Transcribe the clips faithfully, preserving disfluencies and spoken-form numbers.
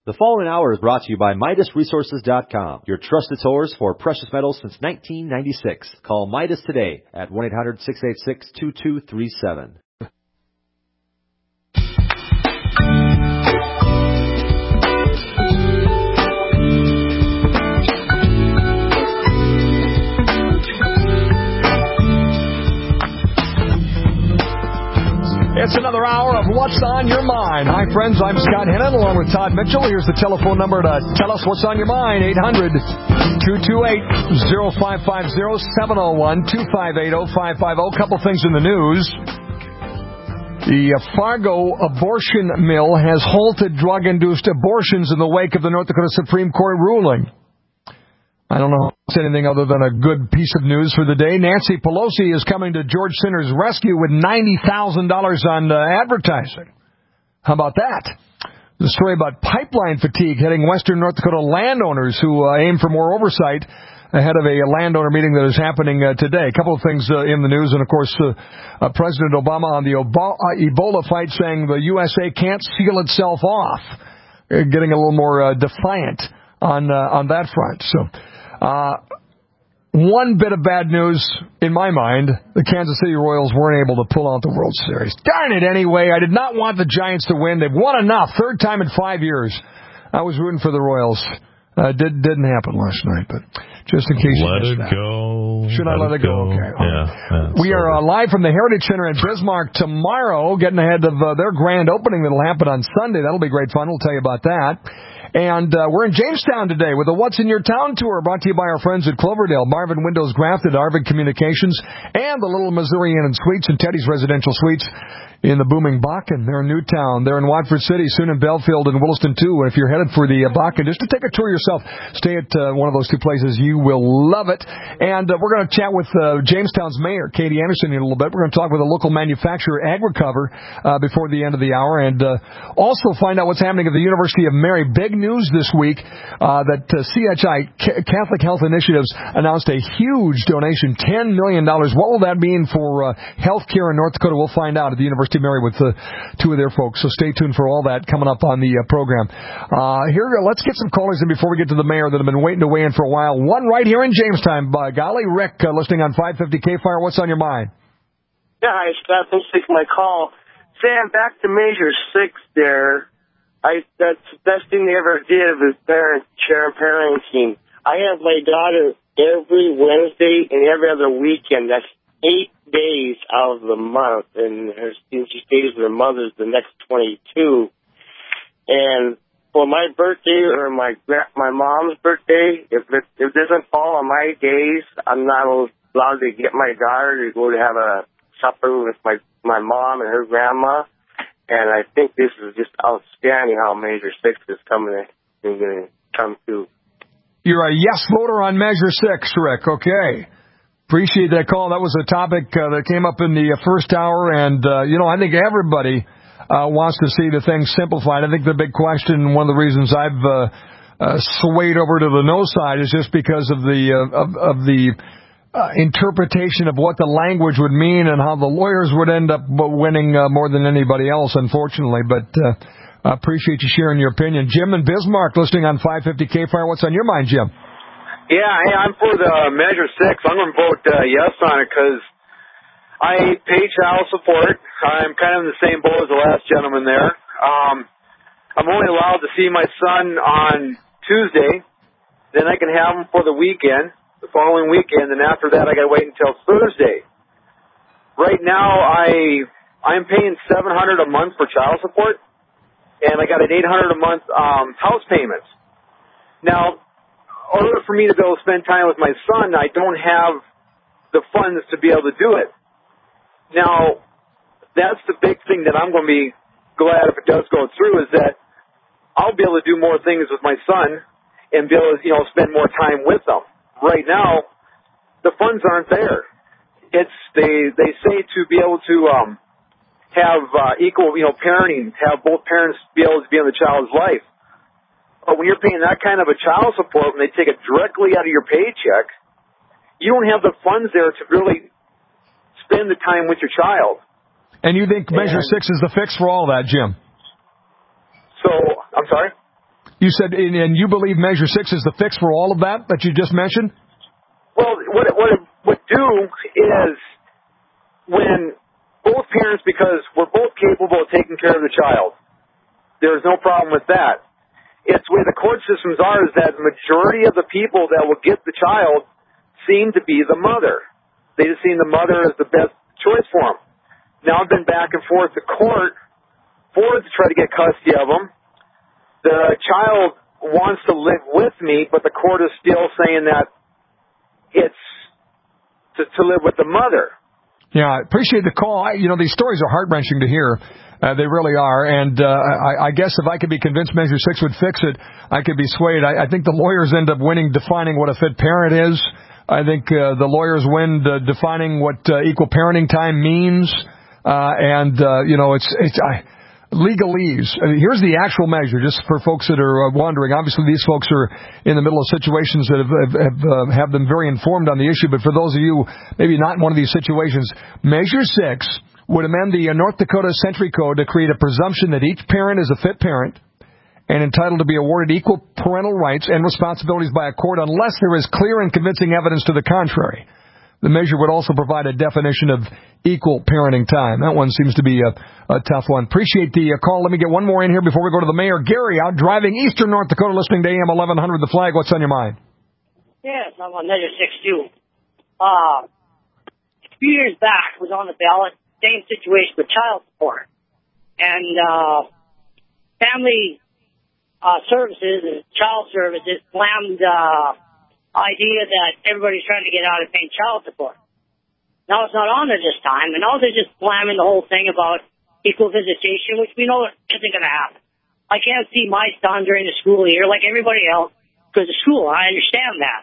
The following hour is brought to you by Midas Resources dot com, your trusted source for precious metals since nineteen ninety-six. Call Midas today at one eight hundred, six eight six, two two three seven. It's another hour of What's on Your Mind. Hi, friends. I'm Scott Hennon along with Todd Mitchell. Here's the telephone number to tell us what's on your mind. eight hundred, two two eight, oh five five oh, seven oh one, two five eight, oh five five oh. Couple things in the news. The Fargo abortion mill has halted drug-induced abortions in the wake of the North Dakota Supreme Court ruling. I don't know if it's anything other than a good piece of news for the day. Nancy Pelosi is coming to George Sinner's rescue with ninety thousand dollars on uh, advertising. How about that? The story about pipeline fatigue hitting western North Dakota landowners who uh, aim for more oversight ahead of a landowner meeting that is happening uh, today. A couple of things uh, in the news, and of course, uh, uh, President Obama on the Obo- uh, Ebola fight saying the U S A can't seal itself off, uh, getting a little more uh, defiant on uh, on that front. So. Uh, one bit of bad news in my mind, the Kansas City Royals weren't able to pull out the World Series. Darn it anyway, I did not want the Giants to win. They've won enough, third time in five years. I was rooting for the Royals. Uh, did, didn't happen last night, but just in case let you it missed that. go. Should I let, let it go? go? Okay. Yeah, yeah, we are uh, live from the Heritage Center in Bismarck tomorrow, getting ahead of uh, their grand opening that'll happen on Sunday. That'll be great fun. We'll tell you about that. And uh, we're in Jamestown today with a What's in Your Town tour brought to you by our friends at Cloverdale, Marvin Windows Grafted, Arvid Communications, and the Little Missouri Inn and Suites and Teddy's Residential Suites in the booming Bakken. They're in Newtown. They're in Watford City, soon in Belfield and Williston, too. And if you're headed for the uh, Bakken, just to take a tour yourself, stay at uh, one of those two places. You will love it. And uh, we're going to chat with uh, Jamestown's mayor, Katie Anderson, in a little bit. We're going to talk with a local manufacturer, AgriCover, uh, before the end of the hour. And uh, also find out what's happening at the University of Mary. Big news this week uh, that uh, C H I, C- Catholic Health Initiatives, announced a huge donation, ten million dollars. What will that mean for uh, health care in North Dakota? We'll find out at the University of Mary with uh, two of their folks. So stay tuned for all that coming up on the uh, program. Uh, here, let's get some callers in before we get to the mayor that have been waiting to weigh in for a while. One right here in Jamestown. By golly, Rick, uh, listening on five fifty K-Fire. What's on your mind? Yeah, hi, Scott. Thanks for taking my call. Sam, back to Measure six there. I, that's the best thing they ever did was parent, share parenting. I have my daughter every Wednesday and every other weekend. That's eight days out of the month, and her, she stays with her mother the next twenty-two. And for my birthday or my my mom's birthday, if it, if it doesn't fall on my days, I'm not allowed to get my daughter to go to have a supper with my, my mom and her grandma. And I think this is just outstanding how Measure six is coming to, is going to come to. You're a yes voter on Measure six, Rick. Okay. Appreciate that call. That was a topic uh, that came up in the uh, first hour. And, uh, you know, I think everybody uh, wants to see the thing simplified. I think the big question, one of the reasons I've uh, uh, swayed over to the no side is just because of the uh, of, of the uh, interpretation of what the language would mean and how the lawyers would end up winning uh, more than anybody else, unfortunately. But uh, I appreciate you sharing your opinion. Jim in Bismarck, listening on five fifty K-Fire. What's on your mind, Jim? Yeah, hey, I'm for the Measure six. I'm going to vote uh, yes on it because I pay child support. I'm kind of in the same boat as the last gentleman there. Um, I'm only allowed to see my son on Tuesday. Then I can have him for the weekend, the following weekend, and after that I got to wait until Thursday. Right now I I'm paying seven hundred dollars a month for child support, and I got an eight hundred dollars a month um, house payment. Now, in order for me to be able to spend time with my son, I don't have the funds to be able to do it. Now, that's the big thing that I'm going to be glad if it does go through is that I'll be able to do more things with my son and be able to, you know, spend more time with them. Right now, the funds aren't there. It's they they say to be able to um, have uh, equal, you know, parenting, have both parents be able to be in the child's life. But when you're paying that kind of a child support, when they take it directly out of your paycheck, you don't have the funds there to really spend the time with your child. And you think Measure and, six is the fix for all that, Jim? So, I'm sorry? You said, and you believe Measure six is the fix for all of that that you just mentioned? Well, what it, what it would do is when both parents, because we're both capable of taking care of the child, there's no problem with that. It's the way the court systems are is that the majority of the people that will get the child seem to be the mother. They just see the mother as the best choice for them. Now I've been back and forth to court for to try to get custody of them. The child wants to live with me, but the court is still saying that it's to, to live with the mother. Yeah, I appreciate the call. I, you know, these stories are heart-wrenching to hear. Uh, they really are. And uh, I, I guess if I could be convinced Measure six would fix it, I could be swayed. I, I think the lawyers end up winning defining what a fit parent is. I think uh, the lawyers win uh, defining what uh, equal parenting time means. Uh, and, uh, you know, it's... it's I, legalese. I mean, here's the actual measure, just for folks that are uh, wondering. Obviously, these folks are in the middle of situations that have have, have, uh, have them very informed on the issue. But for those of you maybe not in one of these situations, Measure six would amend the uh, North Dakota Century Code to create a presumption that each parent is a fit parent and entitled to be awarded equal parental rights and responsibilities by a court unless there is clear and convincing evidence to the contrary. The measure would also provide a definition of equal parenting time. That one seems to be a, a tough one. Appreciate the uh, call. Let me get one more in here before we go to the mayor. Gary, out driving eastern North Dakota, listening to A M eleven hundred The Flag. What's on your mind? Yes, I'm on Measure six, too. Uh, a few years back, was on the ballot, same situation with child support. And uh, family uh, services and child services slammed uh idea that everybody's trying to get out of paying child support. Now it's not on there this time, and now they're just slamming the whole thing about equal visitation, which we know isn't going to happen. I can't see my son during the school year like everybody else because of school. I understand that.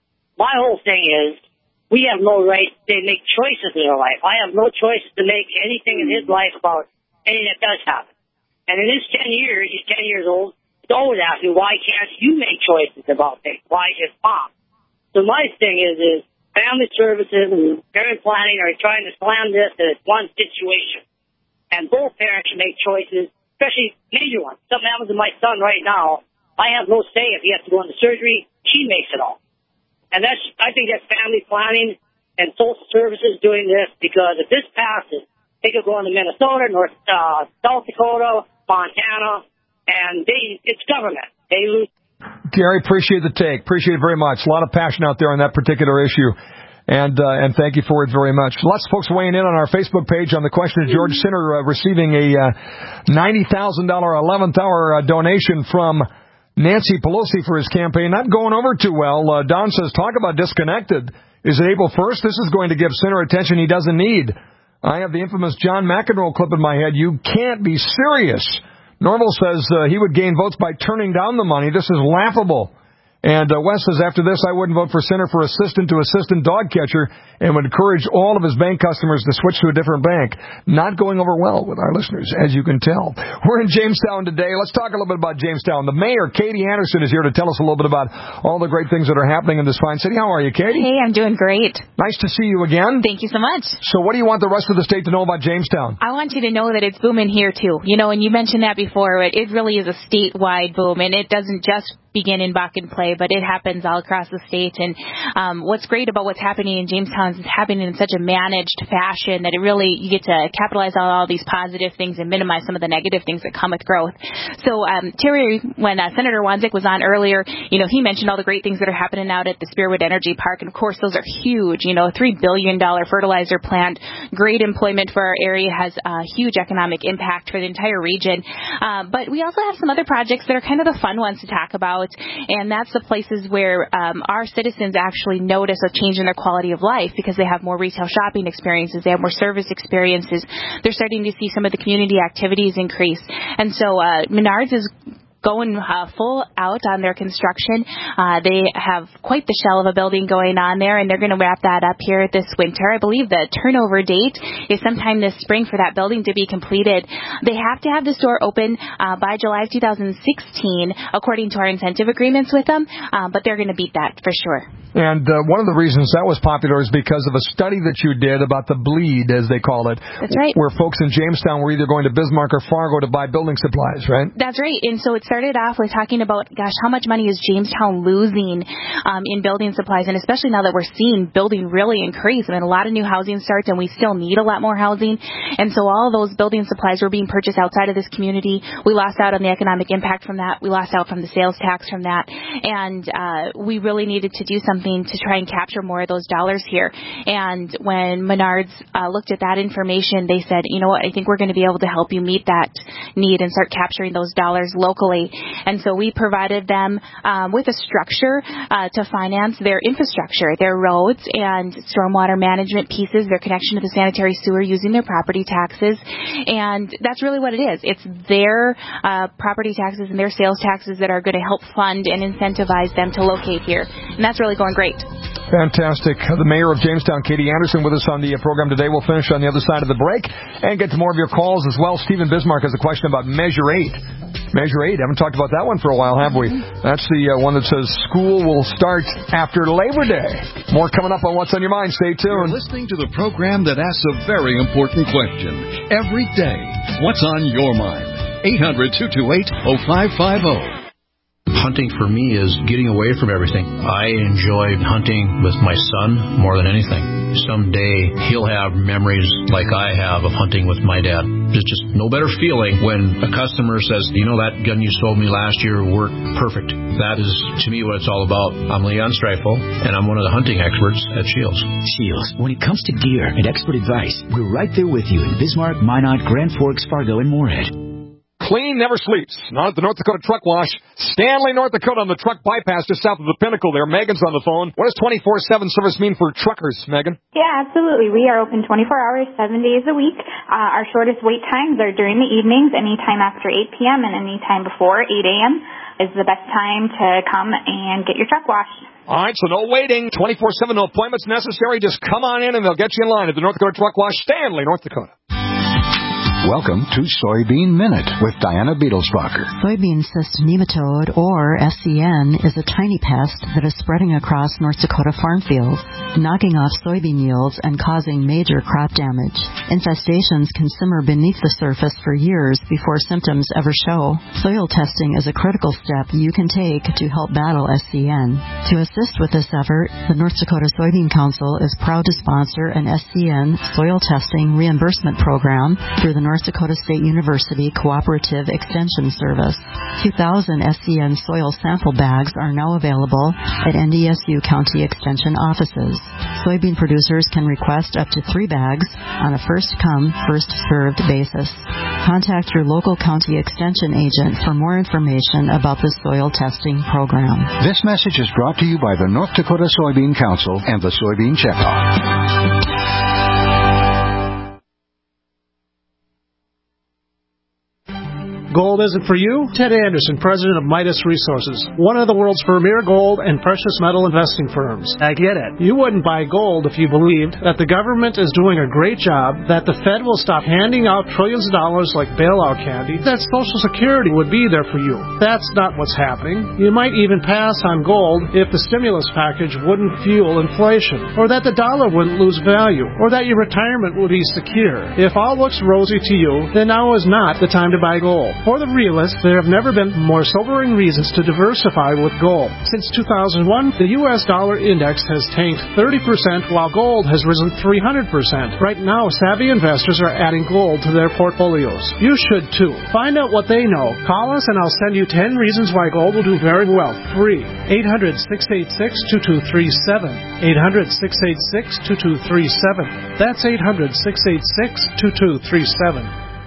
My whole thing is we have no right to make choices in our life. I have no choice to make anything in his life about anything that does happen. And in his ten years, he's ten years old, he's always asking, why can't you make choices about things? Why just mom? So my thing is, is family services and parent planning are trying to slam this as one situation. And both parents should make choices, especially major ones. Something happens to my son right now, I have no say if he has to go into surgery. She makes it all. And that's, I think that's family planning and social services doing this, because if this passes, they could go into Minnesota, North, uh, South Dakota, Montana, and they, it's government. They lose. Gary, appreciate the take. Appreciate it very much. A lot of passion out there on that particular issue. And uh, and thank you for it very much. Lots of folks weighing in on our Facebook page on the question of George Sinner uh, receiving a uh, ninety thousand dollars eleventh hour uh, donation from Nancy Pelosi for his campaign. Not going over too well. Uh, Don says, talk about disconnected. Is it April first? This is going to give Sinner attention he doesn't need. I have the infamous John McEnroe clip in my head. You can't be serious. Norval says uh, he would gain votes by turning down the money. This is laughable. And uh, Wes says, after this, I wouldn't vote for Sinner for assistant to assistant dog catcher and would encourage all of his bank customers to switch to a different bank. Not going over well with our listeners, as you can tell. We're in Jamestown today. Let's talk a little bit about Jamestown. The mayor, Katie Anderson, is here to tell us a little bit about all the great things that are happening in this fine city. How are you, Katie? Hey, I'm doing great. Nice to see you again. Thank you so much. So what do you want the rest of the state to know about Jamestown? I want you to know that it's booming here, too. You know, and you mentioned that before. It, it really is a statewide boom, and it doesn't just begin in Buck and Play, but it happens all across the state. And um, what's great about what's happening in Jamestown is it's happening in such a managed fashion that it really, you get to capitalize on all these positive things and minimize some of the negative things that come with growth. So um, Terry, when uh, Senator Wanzik was on earlier, you know, he mentioned all the great things that are happening out at the Spearwood Energy Park. And of course, those are huge. You know, a three billion dollars fertilizer plant, great employment for our area, has a huge economic impact for the entire region. Uh, but we also have some other projects that are kind of the fun ones to talk about. And that's the places where um, our citizens actually notice a change in their quality of life because they have more retail shopping experiences, they have more service experiences. They're starting to see some of the community activities increase. And so uh, Menards is going uh, full out on their construction. Uh, they have quite the shell of a building going on there, and they're going to wrap that up here this winter. I believe the turnover date is sometime this spring for that building to be completed. They have to have the store open uh, by July of two thousand sixteen, according to our incentive agreements with them, uh, but they're going to beat that for sure. And uh, one of the reasons that was popular is because of a study that you did about the bleed, as they call it. That's right. Where folks in Jamestown were either going to Bismarck or Fargo to buy building supplies, right? That's right. And so it started off with talking about, gosh, how much money is Jamestown losing um, in building supplies, and especially now that we're seeing building really increase. I mean, a lot of new housing starts, and we still need a lot more housing. And so all of those building supplies were being purchased outside of this community. We lost out on the economic impact from that. We lost out from the sales tax from that. And uh, we really needed to do something to try and capture more of those dollars here. And when Menards uh, looked at that information, they said, you know what, I think we're going to be able to help you meet that need and start capturing those dollars locally. And so we provided them um, with a structure uh, to finance their infrastructure, their roads and stormwater management pieces, their connection to the sanitary sewer using their property taxes. And that's really what it is. It's their uh, property taxes and their sales taxes that are going to help fund and incentivize them to locate here. And that's really going great. Fantastic. The mayor of Jamestown, Katie Anderson, with us on the program today. We'll finish on the other side of the break and get to more of your calls as well. Stephen Bismarck has a question about Measure eight. Measure eight. Haven't talked about that one for a while, have we? That's the uh, one that says school will start after Labor Day. More coming up on What's on Your Mind. Stay tuned. You're listening to the program that asks a very important question every day. What's on your mind? eight hundred, two two eight, oh five five oh. Hunting for me is getting away from everything. I enjoy hunting with my son more than anything. Someday he'll have memories like I have of hunting with my dad. There's just no better feeling when a customer says, you know, that gun you sold me last year worked perfect. That is, to me, what it's all about. I'm Leon Streifel, and I'm one of the hunting experts at Shields. Shields, when it comes to gear and expert advice, we're right there with you in Bismarck, Minot, Grand Forks, Fargo, and Moorhead. Clean never sleeps. Not at the North Dakota Truck Wash. Stanley, North Dakota on the truck bypass just south of the Pinnacle there. Megan's on the phone. What does twenty-four seven service mean for truckers, Megan? Yeah, absolutely. We are open twenty-four hours, seven days a week. Uh, our shortest wait times are during the evenings. Anytime after eight p.m. and anytime before eight a.m. is the best time to come and get your truck washed. All right, so no waiting. twenty-four seven, no appointments necessary. Just come on in and they'll get you in line at the North Dakota Truck Wash, Stanley, North Dakota. Welcome to Soybean Minute with Diana Beetlesbacher. Soybean cyst nematode, or S C N, is a tiny pest that is spreading across North Dakota farm fields, knocking off soybean yields and causing major crop damage. Infestations can simmer beneath the surface for years before symptoms ever show. Soil testing is a critical step you can take to help battle S C N. To assist with this effort, the North Dakota Soybean Council is proud to sponsor an S C N soil testing reimbursement program through the North North Dakota State University Cooperative Extension Service. two thousand S C N soil sample bags are now available at N D S U County Extension offices. Soybean producers can request up to three bags on a first-come, first-served basis. Contact your local county extension agent for more information about the soil testing program. This message is brought to you by the North Dakota Soybean Council and the Soybean Checkoff. Gold isn't for you? Ted Anderson, president of Midas Resources, one of the world's premier gold and precious metal investing firms. I get it. You wouldn't buy gold if you believed that the government is doing a great job, that the Fed will stop handing out trillions of dollars like bailout candy, that Social Security would be there for you. That's not what's happening. You might even pass on gold if the stimulus package wouldn't fuel inflation, or that the dollar wouldn't lose value, or that your retirement would be secure. If all looks rosy to you, then now is not the time to buy gold. For the realists, there have never been more sobering reasons to diversify with gold. Since two thousand one, the U S dollar index has tanked thirty percent while gold has risen three hundred percent. Right now, savvy investors are adding gold to their portfolios. You should too. Find out what they know. Call us and I'll send you ten reasons why gold will do very well. Free. eight hundred, six eight six, two two three seven. eight hundred, six eight six, two two three seven. That's eight hundred, six eight six, two two three seven.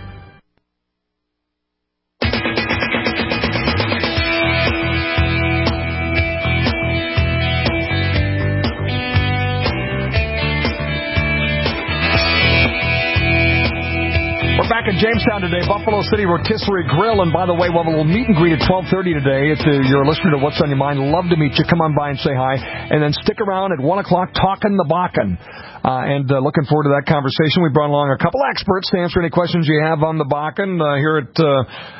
Back in Jamestown today, Buffalo City Rotisserie Grill, and by the way, we'll have a little meet and greet at twelve thirty today. If you're a listener to What's on Your Mind, love to meet you. Come on by and say hi, and then stick around at one o'clock talking the Bakken. Uh, and uh, looking forward to that conversation. We brought along a couple experts to answer any questions you have on the Bakken uh, here at uh,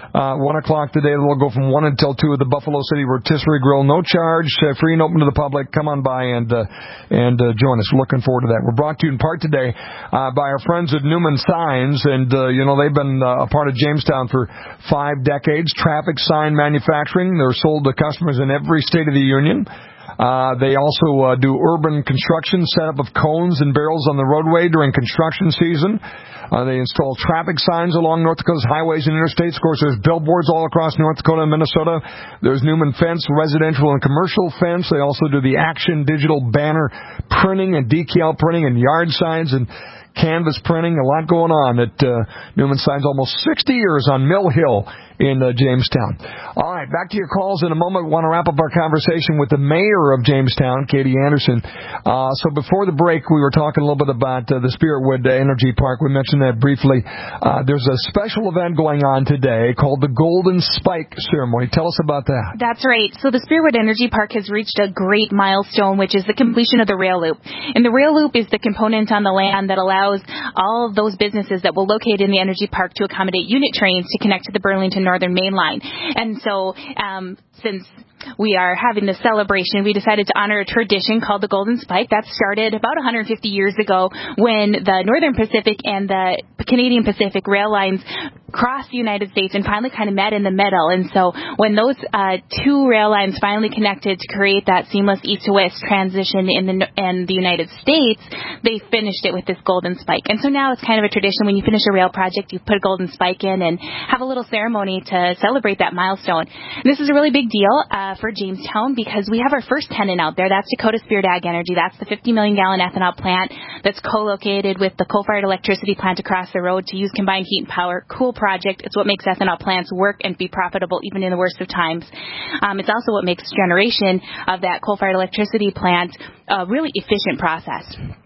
Uh, one o'clock today. We'll go from one until two at the Buffalo City Rotisserie Grill. No charge, uh, free and open to the public. Come on by and uh, and uh, join us. We're looking forward to that. We're brought to you in part today uh, by our friends at Newman Signs, and uh, you know they've been uh, a part of Jamestown for five decades. Traffic sign manufacturing. They're sold to customers in every state of the union. Uh, they also uh, do urban construction, setup of cones and barrels on the roadway during construction season. Uh, they install traffic signs along North Dakota's highways and interstates. Of course, there's billboards all across North Dakota and Minnesota. There's Newman Fence, residential and commercial fence. They also do the action digital banner printing and decal printing and yard signs and canvas printing. A lot going on at uh, Newman Signs. Almost sixty years on Mill Hill in uh, Jamestown. All right, back to your calls in a moment. We want to wrap up our conversation with the mayor of Jamestown, Katie Anderson. Uh, so before the break, we were talking a little bit about uh, the Spiritwood Energy Park. We mentioned that briefly. Uh, there's a special event going on today called the Golden Spike Ceremony. Tell us about that. That's right. So the Spiritwood Energy Park has reached a great milestone, which is the completion of the rail loop. And the rail loop is the component on the land that allows all of those businesses that will locate in the energy park to accommodate unit trains to connect to the Burlington Northern Main Line. And so um, since we are having this celebration, we decided to honor a tradition called the Golden Spike. That started about one hundred fifty years ago when the Northern Pacific and the Canadian Pacific rail lines crossed the United States and finally kind of met in the middle. And so when those uh, two rail lines finally connected to create that seamless east to west transition in the in the United States, they finished it with this Golden Spike. And so now it's kind of a tradition. When you finish a rail project, you put a Golden Spike in and have a little ceremony to celebrate that milestone. And this is a really big deal uh, for Jamestown because we have our first tenant out there. That's Dakota Spirit Ag Energy. That's the fifty million gallon ethanol plant that's co-located with the coal-fired electricity plant across the road to use combined heat and power. Cool project. It's what makes ethanol plants work and be profitable even in the worst of times. Um, it's also what makes generation of that coal-fired electricity plant a really efficient process.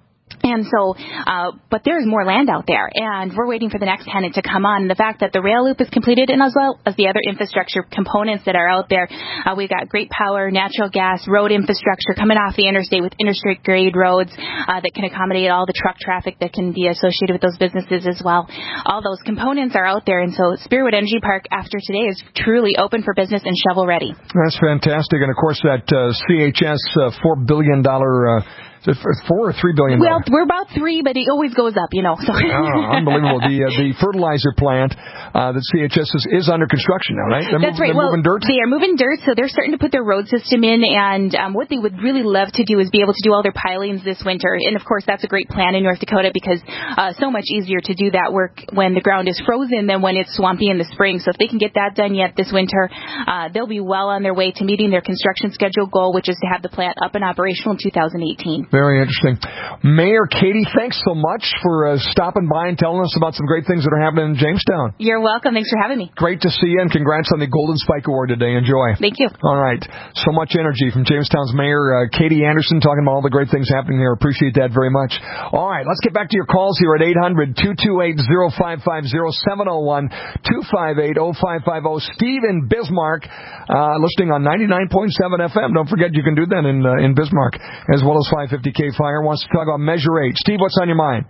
And so, uh, but there's more land out there, and we're waiting for the next tenant to come on. And the fact that the rail loop is completed, and as well as the other infrastructure components that are out there, uh, we've got great power, natural gas, road infrastructure coming off the interstate with interstate grade roads uh, that can accommodate all the truck traffic that can be associated with those businesses as well. All those components are out there, and so Spiritwood Energy Park after today is truly open for business and shovel ready. That's fantastic, and of course that uh, C H S uh, four billion dollars. Uh, Is it four or three billion dollars? Well, we're about three, but it always goes up, you know. So. Oh, unbelievable. The uh, the fertilizer plant uh, that C H S is, is under construction now, right? They're That's move, right. They're well, moving dirt? They are moving dirt, so they're starting to put their road system in, and um, what they would really love to do is be able to do all their pilings this winter. And, of course, that's a great plan in North Dakota because uh, so much easier to do that work when the ground is frozen than when it's swampy in the spring. So if they can get that done yet this winter, uh, they'll be well on their way to meeting their construction schedule goal, which is to have the plant up and operational in two thousand eighteen. Very interesting. Mayor Katie, thanks so much for uh, stopping by and telling us about some great things that are happening in Jamestown. You're welcome. Thanks for having me. Great to see you, and congrats on the Golden Spike Award today. Enjoy. Thank you. All right. So much energy from Jamestown's Mayor uh, Katie Anderson talking about all the great things happening here. Appreciate that very much. All right. Let's get back to your calls here at eight hundred, two two eight, oh five five oh, seven oh one, two five eight, oh five five oh. Steve in Bismarck, uh, listening on ninety-nine point seven F M. Don't forget you can do that in uh, in Bismarck, as well as five fifty K Fire. Wants to talk about Measure eight. Steve, what's on your mind?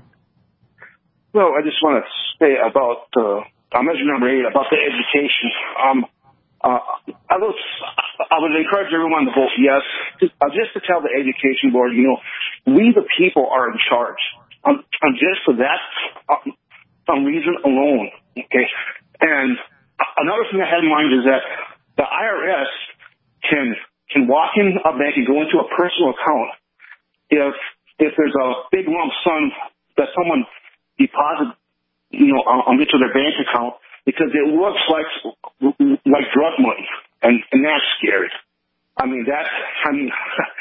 Well, I just want to say about uh, uh, Measure number eight, about the education. Um, uh, I, was, I would encourage everyone to vote yes, just, uh, just to tell the education board, you know, we the people are in charge. Um, um, just for that uh, some reason alone, okay? And another thing I had in mind is that the I R S can can walk in a bank and go into a personal account if if there's a big lump sum that someone deposits, you know, on, into their bank account, because it looks like like drug money, and, and that's scary. I mean, that, I mean,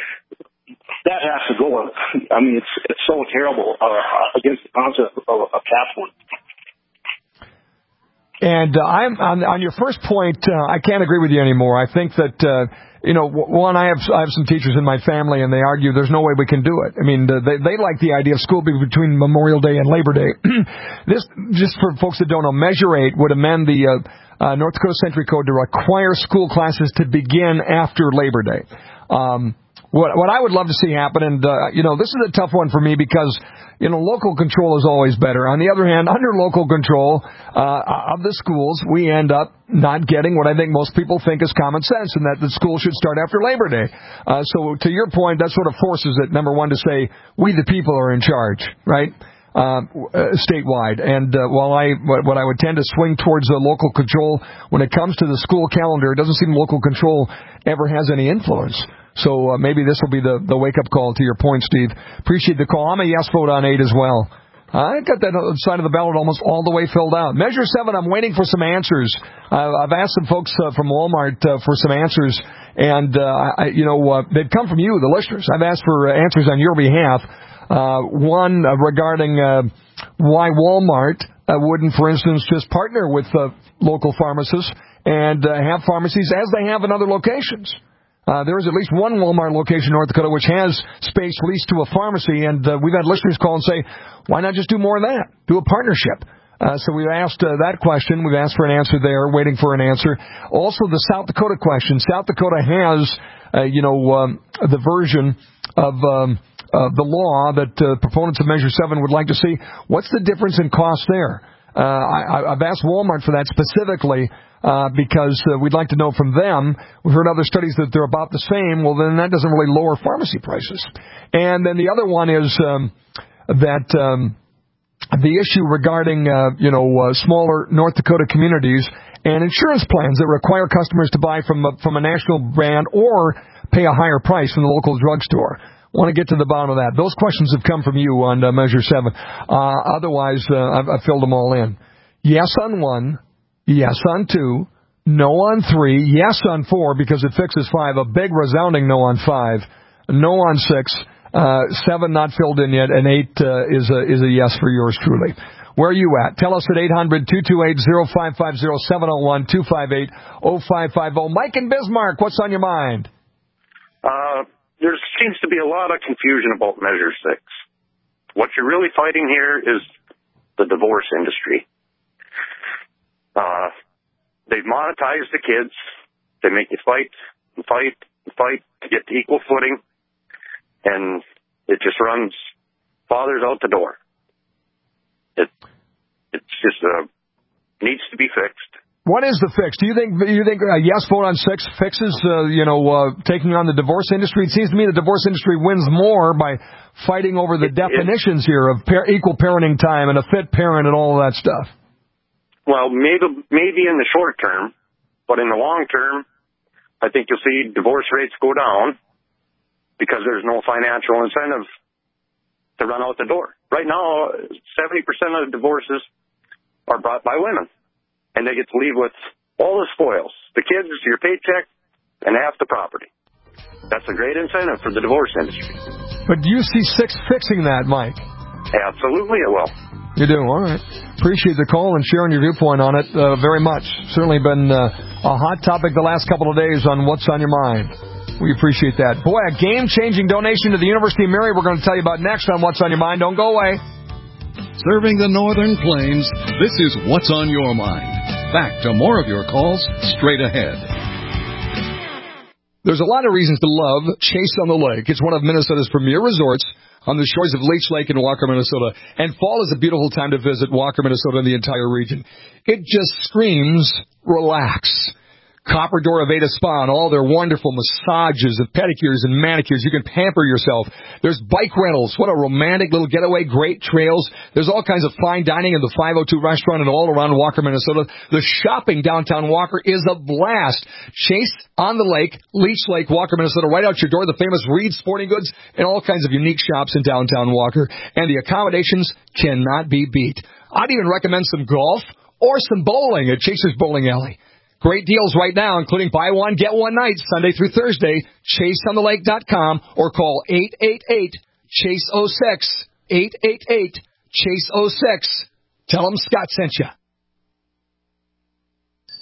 that has to go. I mean, it's it's so terrible uh, against the concept of, of capitalism. And uh, I'm on, on your first point, uh, I can't agree with you anymore. I think that. Uh, You know, one, I have I have some teachers in my family, and they argue there's no way we can do it. I mean, they they like the idea of school being between Memorial Day and Labor Day. This, just for folks that don't know, Measure eight would amend the uh, uh, North Dakota Century Code to require school classes to begin after Labor Day. Um, What, what I would love to see happen, and, uh, you know, this is a tough one for me because, you know, local control is always better. On the other hand, under local control uh, of the schools, we end up not getting what I think most people think is common sense, and that the school should start after Labor Day. Uh, so to your point, that sort of forces it, number one, to say we the people are in charge, right? Uh, statewide. And uh, while I what I would tend to swing towards uh, local control when it comes to the school calendar, it doesn't seem local control ever has any influence. So uh, maybe this will be the, the wake-up call to your point, Steve. Appreciate the call. I'm a yes vote on eight as well. I got that side of the ballot almost all the way filled out. Measure seven, I'm waiting for some answers. Uh, I've asked some folks uh, from Walmart uh, for some answers, and, uh, I, you know, uh, they'd come from you, the listeners. I've asked for uh, answers on your behalf. Uh, one uh, regarding uh, why Walmart uh, wouldn't, for instance, just partner with uh, local pharmacists and uh, have pharmacies as they have in other locations. Uh, there is at least one Walmart location in North Dakota which has space leased to a pharmacy, and uh, we've had listeners call and say, why not just do more of that? Do a partnership. Uh, so we've asked uh, that question. We've asked for an answer there, waiting for an answer. Also, the South Dakota question. South Dakota has, uh, you know, um, the version of um, uh, the law that uh, proponents of Measure seven would like to see. What's the difference in cost there? Uh, I, I've asked Walmart for that specifically. Uh, because uh, we'd like to know from them. We've heard other studies that they're about the same. Well, then that doesn't really lower pharmacy prices. And then the other one is um, that um, the issue regarding, uh, you know, uh, smaller North Dakota communities and insurance plans that require customers to buy from a, from a national brand or pay a higher price from the local drugstore. I want to get to the bottom of that. Those questions have come from you on uh, Measure seven. Uh, otherwise, uh, I've, I've filled them all in. Yes on one. Yes on two, no on three, yes on four because it fixes five, a big resounding no on five, no on six, uh, seven not filled in yet, and eight uh, is a is a yes for yours truly. Where are you at? Tell us at eight hundred, two two eight, oh five five oh, seven oh one, two five eight, oh five five oh. Mike in Bismarck, what's on your mind? Uh, there seems to be a lot of confusion about Measure six. What you're really fighting here is the divorce industry. Uh, they've monetized the kids. They make you fight and fight and fight to get to equal footing. And it just runs fathers out the door. It, it's just, uh, needs to be fixed. What is the fix? Do you think, you think a yes vote on six fixes, uh, you know, uh, taking on the divorce industry? It seems to me the divorce industry wins more by fighting over the it, definitions it, here of par- equal parenting time and a fit parent and all of that stuff. Well, maybe maybe in the short term, but in the long term, I think you'll see divorce rates go down because there's no financial incentive to run out the door. Right now, seventy percent of the divorces are brought by women, and they get to leave with all the spoils, the kids, your paycheck, and half the property. That's a great incentive for the divorce industry. But do you see six fixing that, Mike? Absolutely it will. You do? All right. Appreciate the call and sharing your viewpoint on it uh, very much. Certainly been uh, a hot topic the last couple of days on What's on Your Mind. We appreciate that. Boy, a game-changing donation to the University of Mary we're going to tell you about next on What's on Your Mind. Don't go away. Serving the Northern Plains, this is What's on Your Mind. Back to more of your calls straight ahead. There's a lot of reasons to love Chase on the Lake. It's one of Minnesota's premier resorts on the shores of Leech Lake in Walker, Minnesota. And fall is a beautiful time to visit Walker, Minnesota, and the entire region. It just screams relax. Copper Door Aveda Spa and all their wonderful massages and pedicures and manicures. You can pamper yourself. There's bike rentals. What a romantic little getaway. Great trails. There's all kinds of fine dining in the five oh two restaurant and all around Walker, Minnesota. The shopping downtown Walker is a blast. Chase on the Lake, Leech Lake, Walker, Minnesota. Right out your door, the famous Reed Sporting Goods and all kinds of unique shops in downtown Walker. And the accommodations cannot be beat. I'd even recommend some golf or some bowling at Chase's Bowling Alley. Great deals right now, including buy one, get one night, Sunday through Thursday. chase on the lake dot com or call eight eight eight, chase oh six, eight eight eight, chase oh six. Tell them Scott sent you.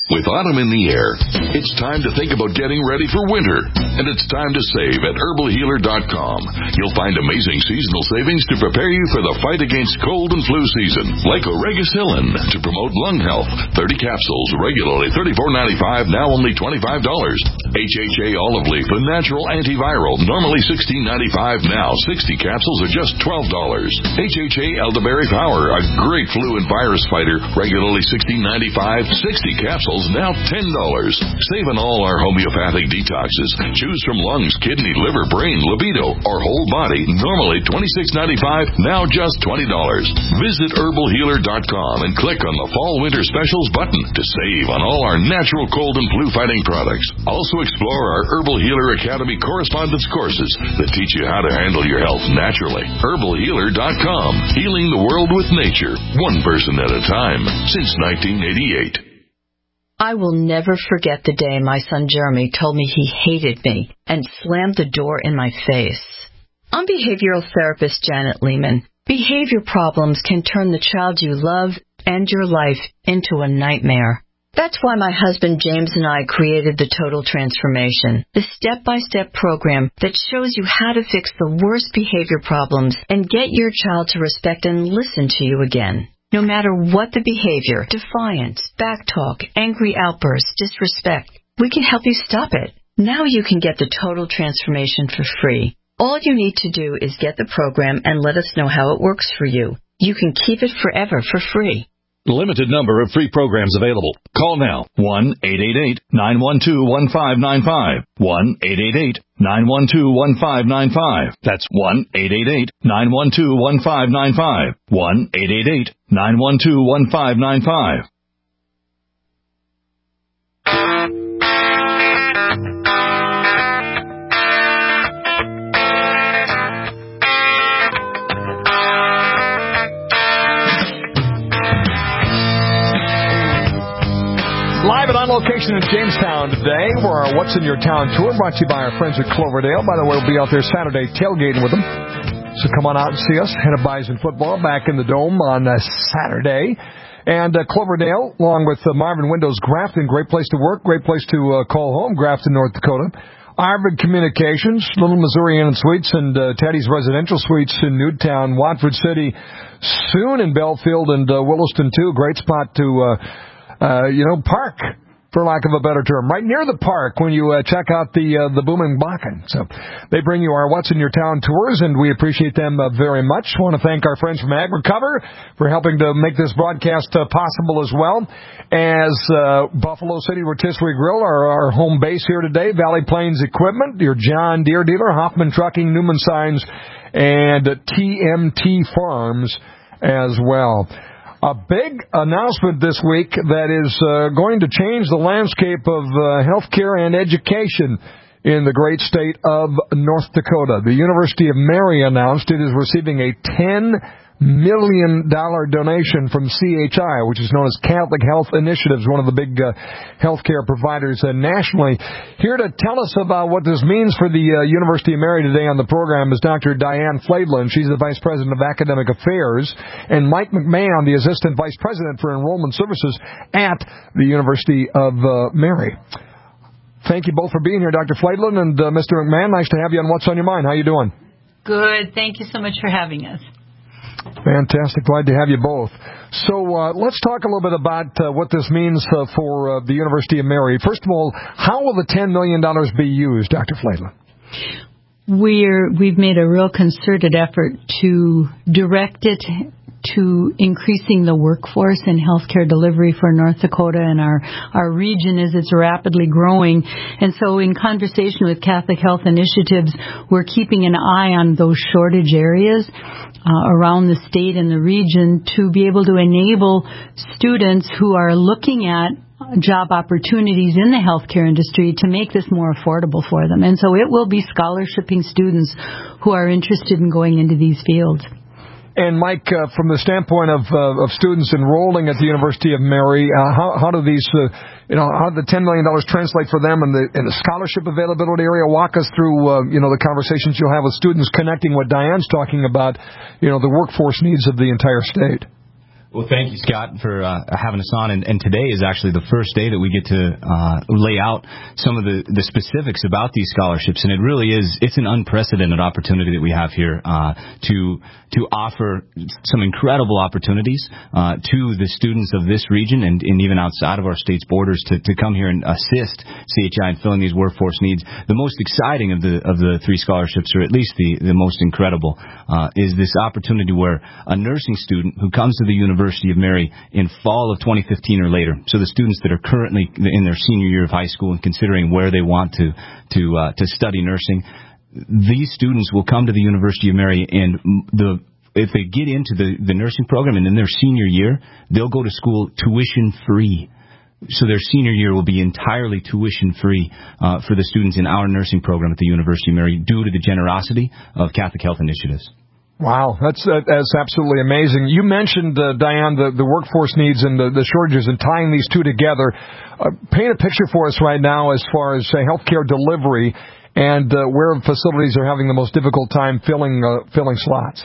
With autumn in the air, it's time to think about getting ready for winter. And it's time to save at herbal healer dot com. You'll find amazing seasonal savings to prepare you for the fight against cold and flu season. Like Oregacillin to promote lung health. thirty capsules, regularly thirty-four ninety-five, now only twenty-five dollars. H H A olive leaf, a natural antiviral, normally sixteen ninety-five, now sixty capsules are just twelve dollars. H H A elderberry power, a great flu and virus fighter, regularly sixteen ninety-five, sixty capsules, now ten dollars. Save on all our homeopathic detoxes. Choose from lungs, kidney, liver, brain, libido, or whole body. Normally twenty-six ninety-five, now just twenty dollars. Visit herbal healer dot com and click on the Fall Winter Specials button to save on all our natural cold and flu fighting products. Also explore our Herbal Healer Academy correspondence courses that teach you how to handle your health naturally. herbal healer dot com. Healing the world with nature, one person at a time, since nineteen eighty-eight. I will never forget the day my son Jeremy told me he hated me and slammed the door in my face. I'm behavioral therapist Janet Lehman. Behavior problems can turn the child you love and your life into a nightmare. That's why my husband James and I created the Total Transformation, the step-by-step program that shows you how to fix the worst behavior problems and get your child to respect and listen to you again. No matter what the behavior, defiance, backtalk, angry outbursts, disrespect, we can help you stop it. Now you can get the Total Transformation for free. All you need to do is get the program and let us know how it works for you. You can keep it forever for free. Limited number of free programs available. Call now. one eight eight eight, nine one two, one five nine five. one eight eight eight, nine one two, one five nine five. That's one eight eight eight, nine one two, one five nine five. one eight eight eight, nine one two, one five nine five. Live and on location in Jamestown today for our What's in Your Town tour, brought to you by our friends at Cloverdale. By the way, we'll be out there Saturday tailgating with them. So come on out and see us. Head of Bison football back in the Dome on uh, Saturday. And uh, Cloverdale, along with uh, Marvin Windows Grafton, great place to work, great place to uh, call home, Grafton, North Dakota. Arvid Communications, Little Missouri Inn and Suites, and uh, Teddy's Residential Suites in Newtown, Watford City, soon in Belfield and uh, Williston, too. Great spot to... Uh, Uh, you know, park, for lack of a better term, right near the park when you uh, check out the uh, the Booming Bakken. So they bring you our What's in Your Town tours, and we appreciate them uh, very much. Want to thank our friends from AgriCover for helping to make this broadcast uh, possible as well. As uh, Buffalo City Rotisserie Grill, our, our home base here today, Valley Plains Equipment, your John Deere dealer, Hoffman Trucking, Newman Signs, and uh, T M T Farms as well. A big announcement this week that is uh, going to change the landscape of uh, healthcare and education in the great state of North Dakota. The University of Mary announced it is receiving a ten million dollars donation from C H I, which is known as Catholic Health Initiatives, one of the big uh, healthcare providers uh, nationally. Here to tell us about what this means for the uh, University of Mary today on the program is Doctor Diane Fladlin. She's the Vice President of Academic Affairs, and Mike McMahon, the Assistant Vice President for Enrollment Services at the University of uh, Mary. Thank you both for being here, Doctor Fladlin and uh, Mister McMahon. Nice to have you on What's on Your Mind. How you doing? Good. Thank you so much for having us. Fantastic. Glad to have you both. So uh, let's talk a little bit about uh, what this means uh, for uh, the University of Mary. First of all, how will the ten million dollars be used, Doctor Fladlin? We're, we've made a real concerted effort to direct it to increasing the workforce in healthcare delivery for North Dakota and our, our region as it's rapidly growing. And so in conversation with Catholic Health Initiatives, we're keeping an eye on those shortage areas Uh, around the state and the region to be able to enable students who are looking at job opportunities in the healthcare industry to make this more affordable for them. And so it will be scholarshiping students who are interested in going into these fields. And Mike, uh, from the standpoint of uh, of students enrolling at the University of Mary, uh, how how do these, uh, you know, how do the ten million dollars translate for them in the in the scholarship availability area? Walk us through, uh, you know, the conversations you'll have with students connecting what Diane's talking about, you know, the workforce needs of the entire state. Well, thank you, Scott, for uh, having us on. And, and today is actually the first day that we get to uh, lay out some of the, the specifics about these scholarships. And it really is, it's an unprecedented opportunity that we have here uh, to to offer some incredible opportunities uh, to the students of this region and, and even outside of our state's borders to, to come here and assist C H I in filling these workforce needs. The most exciting of the of the three scholarships, or at least the, the most incredible, uh, is this opportunity where a nursing student who comes to the University of Mary in fall of twenty fifteen or later, so the students that are currently in their senior year of high school and considering where they want to to uh, to study nursing, these students will come to the University of Mary, and the if they get into the, the nursing program and in their senior year, they'll go to school tuition free. So their senior year will be entirely tuition free uh, for the students in our nursing program at the University of Mary due to the generosity of Catholic Health Initiatives. Wow, that's uh, that's absolutely amazing. You mentioned, uh, Diane, the, the workforce needs and the, the shortages and tying these two together. Uh, paint a picture for us right now as far as uh, healthcare delivery and uh, where facilities are having the most difficult time filling uh, filling slots.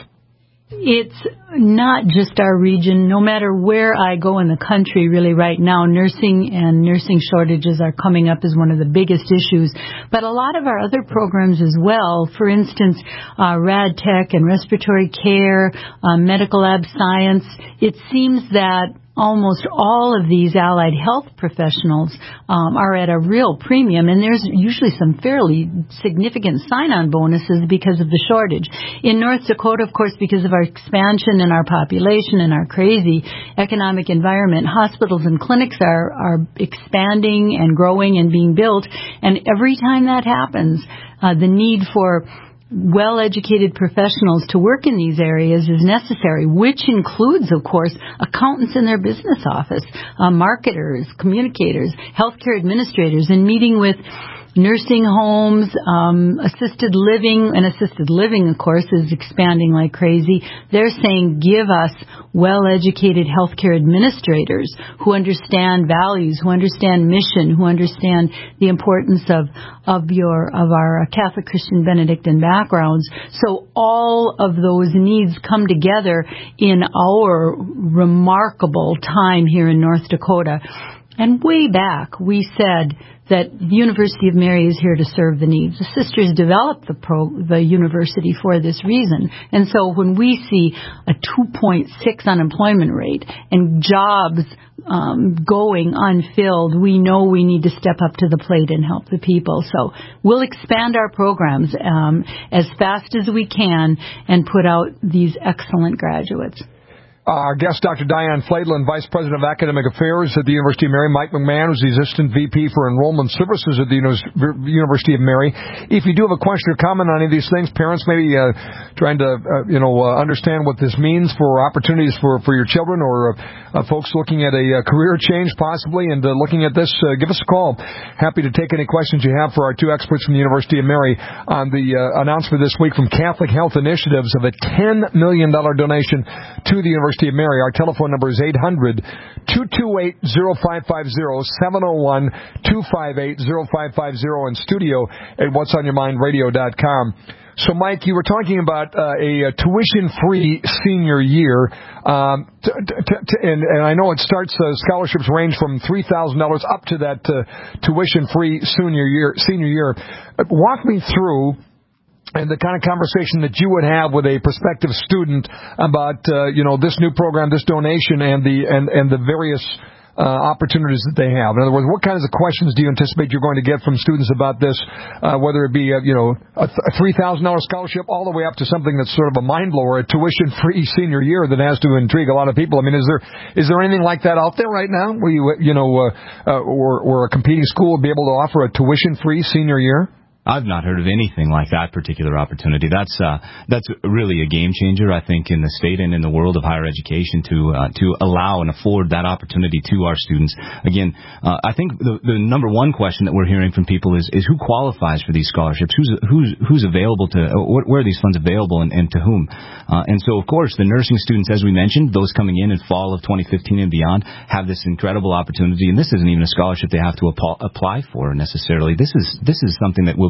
It's not just our region. No matter where I go in the country, really right now, nursing and nursing shortages are coming up as one of the biggest issues. But a lot of our other programs as well, for instance, uh, rad tech and respiratory care, uh, medical lab science, it seems that almost all of these allied health professionals um, are at a real premium, and there's usually some fairly significant sign-on bonuses because of the shortage. In North Dakota, of course, because of our expansion and our population and our crazy economic environment, hospitals and clinics are, are expanding and growing and being built, and every time that happens, uh, the need for well-educated professionals to work in these areas is necessary, which includes, of course, accountants in their business office, uh, marketers, communicators, healthcare administrators, and meeting with nursing homes, um, assisted living, and assisted living, of course, is expanding like crazy. They're saying, give us well-educated healthcare administrators who understand values, who understand mission, who understand the importance of of your of our Catholic, Christian, Benedictine backgrounds. So all of those needs come together in our remarkable time here in North Dakota. And way back, we said that the University of Mary is here to serve the needs. The sisters developed the pro, the university for this reason. And so when we see a two point six unemployment rate and jobs um, going unfilled, we know we need to step up to the plate and help the people. So we'll expand our programs um, as fast as we can and put out these excellent graduates. Our guest, Doctor Diane Fladlin, Vice President of Academic Affairs at the University of Mary. Mike McMahon, who's the Assistant V P for Enrollment Services at the University of Mary. If you do have a question or comment on any of these things, parents maybe uh, trying to, uh, you know, uh, understand what this means for opportunities for, for your children, or uh, uh, folks looking at a uh, career change possibly and uh, looking at this, uh, give us a call. Happy to take any questions you have for our two experts from the University of Mary on the uh, announcement this week from Catholic Health Initiatives of a ten million dollars donation to the University of Mary. Our telephone number is eight hundred, two two eight, oh five five oh, seven oh one, two five eight, oh five five oh, and studio at what's on your mind radio dot com. So, Mike, you were talking about uh, a, a tuition-free senior year, um, t- t- t- and, and I know it starts, uh, scholarships range from three thousand dollars up to that uh, tuition-free senior year. Senior year. Walk me through and the kind of conversation that you would have with a prospective student about, uh, you know, this new program, this donation, and the and, and the various uh, opportunities that they have. In other words, what kinds of questions do you anticipate you're going to get from students about this, uh, whether it be, a, you know, a three thousand dollars scholarship all the way up to something that's sort of a mind-blower, a tuition-free senior year that has to intrigue a lot of people? I mean, is there is there anything like that out there right now where you, you know, uh, uh, or, or a competing school would be able to offer a tuition-free senior year? I've not heard of anything like that particular opportunity. That's uh, that's really a game changer, I think, in the state and in the world of higher education to uh, to allow and afford that opportunity to our students. Again, uh, I think the, the number one question that we're hearing from people is, is who qualifies for these scholarships? Who's who's who's available to? Uh, where are these funds available and, and to whom? Uh, and so, of course, the nursing students, as we mentioned, those coming in in fall of twenty fifteen and beyond, have this incredible opportunity. And this isn't even a scholarship they have to ap- apply for necessarily. This is this is something that will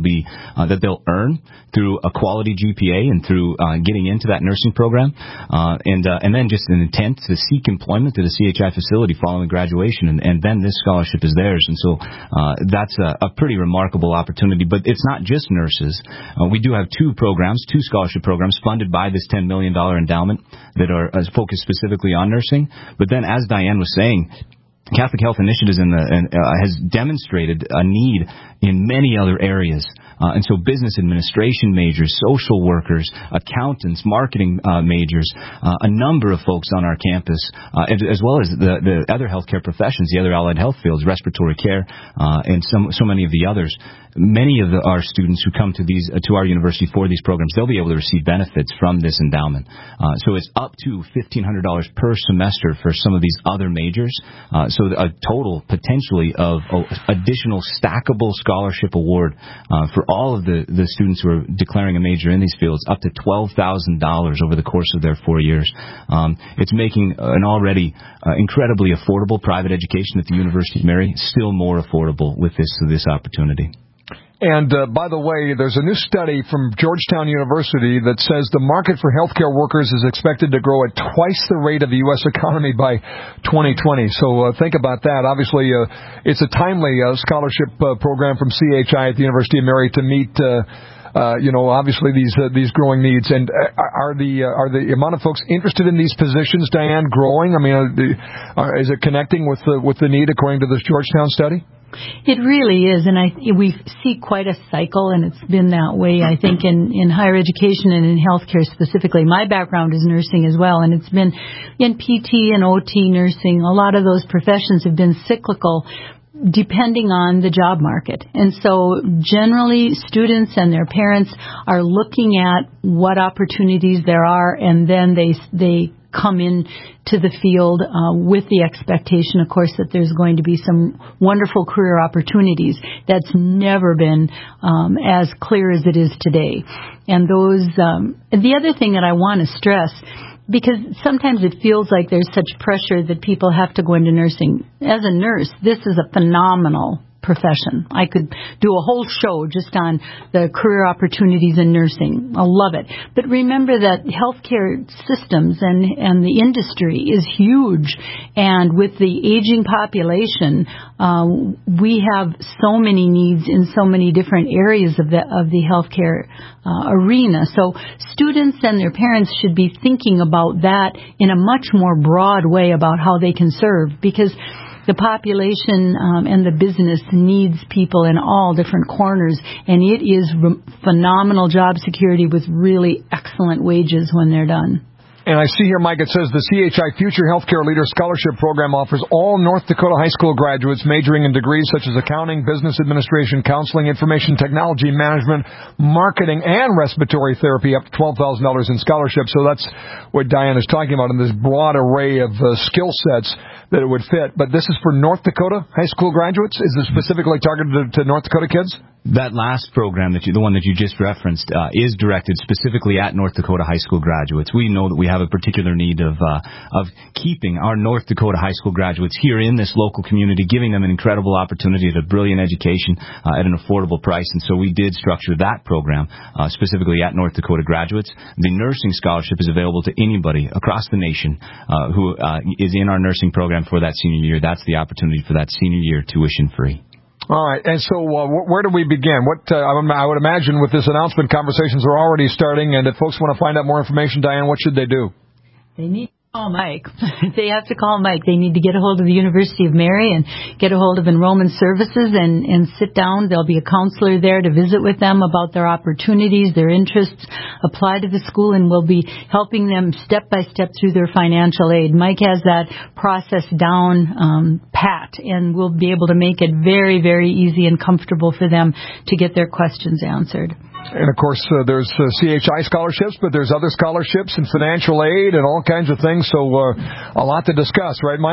be uh, that they'll earn through a quality G P A and through uh, getting into that nursing program, uh, and uh, and then just an intent to seek employment at a C H I facility following graduation, and, and then this scholarship is theirs. And so uh, that's a, a pretty remarkable opportunity. But it's not just nurses. Uh, we do have two programs, two scholarship programs funded by this ten million dollars endowment that are uh, focused specifically on nursing. But then, as Diane was saying, Catholic Health Initiatives in the, uh, has demonstrated a need in many other areas. Uh, and so business administration majors, social workers, accountants, marketing uh, majors, uh, a number of folks on our campus, uh, as well as the, the other healthcare professions, the other allied health fields, respiratory care, uh, and some, so many of the others. Many of the, our students who come to these uh, to our university for these programs, they'll be able to receive benefits from this endowment. Uh, so it's up to fifteen hundred dollars per semester for some of these other majors. Uh, so a total potentially of uh, additional stackable scholarship award uh, for all of the, the students who are declaring a major in these fields, up to twelve thousand dollars over the course of their four years. Um, it's making an already uh, incredibly affordable private education at the University of Mary still more affordable with this this opportunity. And, uh, by the way, there's a new study from Georgetown University that says the market for healthcare workers is expected to grow at twice the rate of the U S economy by twenty twenty. So uh, think about that. Obviously, uh, it's a timely uh, scholarship uh, program from C H I at the University of Mary to meet uh, Uh, you know, obviously these uh, these growing needs. And uh, are the uh, are the amount of folks interested in these positions, Diane, growing? I mean, are the, are, is it connecting with the with the need according to this Georgetown study? It really is, and I we see quite a cycle, and it's been that way, I think, in, in higher education and in healthcare specifically. My background is nursing as well, and it's been in P T and O T nursing. A lot of those professions have been cyclical, depending on the job market. And so generally students and their parents are looking at what opportunities there are, and then they they come in to the field uh, with the expectation, of course, that there's going to be some wonderful career opportunities. That's never been um, as clear as it is today. And those, um, the other thing that I want to stress, because sometimes it feels like there's such pressure that people have to go into nursing. As a nurse, this is a phenomenal profession. I could do a whole show just on the career opportunities in nursing. I love it. But remember that healthcare systems and, and the industry is huge. And with the aging population, uh, we have so many needs in so many different areas of the, of the healthcare uh, arena. So students and their parents should be thinking about that in a much more broad way about how they can serve, because the population um, and the business needs people in all different corners, and it is re- phenomenal job security with really excellent wages when they're done. And I see here, Mike, it says the C H I Future Healthcare Leader Scholarship Program offers all North Dakota high school graduates majoring in degrees such as accounting, business administration, counseling, information technology management, marketing, and respiratory therapy up to twelve thousand dollars in scholarships. So that's what Diane is talking about in this broad array of uh, skill sets that it would fit. But this is for North Dakota high school graduates? Is it specifically targeted to, to North Dakota kids? That last program, that you, the one that you just referenced, uh, is directed specifically at North Dakota high school graduates. We know that we have a particular need of uh, of keeping our North Dakota high school graduates here in this local community, giving them an incredible opportunity at a brilliant education uh, at an affordable price. And so we did structure that program uh, specifically at North Dakota graduates. The nursing scholarship is available to anybody across the nation uh, who uh, is in our nursing program for that senior year. That's the opportunity for that senior year tuition free. All right, and so uh, where do we begin? What uh, I would imagine with this announcement, conversations are already starting, and if folks want to find out more information, Diane, what should they do? They need to call Mike. They have to call Mike. They need to get a hold of the University of Mary and get a hold of Enrollment Services and, and sit down. There'll be a counselor there to visit with them about their opportunities, their interests, apply to the school, and we'll be helping them step by step through their financial aid. Mike has that process down um, pat, and we'll be able to make it very, very easy and comfortable for them to get their questions answered. And, of course, uh, there's uh, C H I scholarships, but there's other scholarships and financial aid and all kinds of things, so uh, a lot to discuss, right, Mike?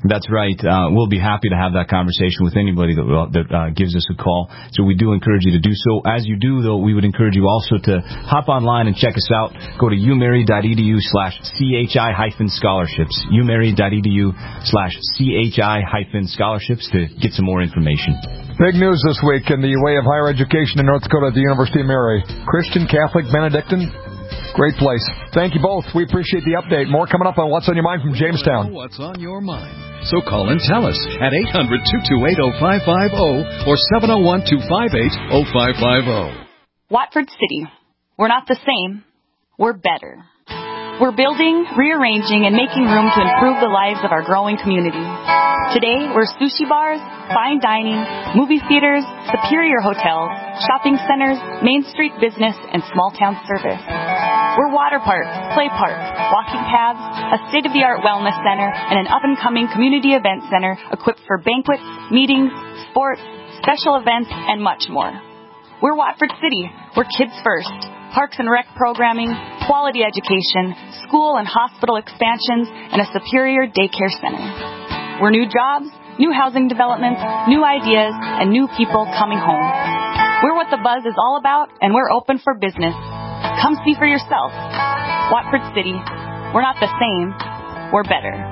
That's right. Uh, we'll be happy to have that conversation with anybody that, that uh, gives us a call. So we do encourage you to do so. As you do, though, we would encourage you also to hop online and check us out. Go to umary.edu slash CHI hyphen scholarships. umary.edu slash CHI hyphen scholarships to get some more information. Big news this week in the way of higher education in North Dakota at the University of Mary. Christian, Catholic, Benedictine. Great place. Thank you both. We appreciate the update. More coming up on What's on Your Mind from Jamestown. What's on your mind? So call and tell us at eight hundred, two two eight, oh five five oh or seven oh one, two five eight, oh five five oh. Watford City. We're not the same. We're better. We're building, rearranging, and making room to improve the lives of our growing community. Today, we're sushi bars, fine dining, movie theaters, superior hotels, shopping centers, Main Street business, and small-town service. We're water parks, play parks, walking paths, a state-of-the-art wellness center, and an up-and-coming community event center equipped for banquets, meetings, sports, special events, and much more. We're Watford City. We're kids first. Parks and rec programming, quality education, school and hospital expansions, and a superior daycare center. We're new jobs, new housing developments, new ideas, and new people coming home. We're what the buzz is all about, and we're open for business. Come see for yourself. Watford City. We're not the same. We're better.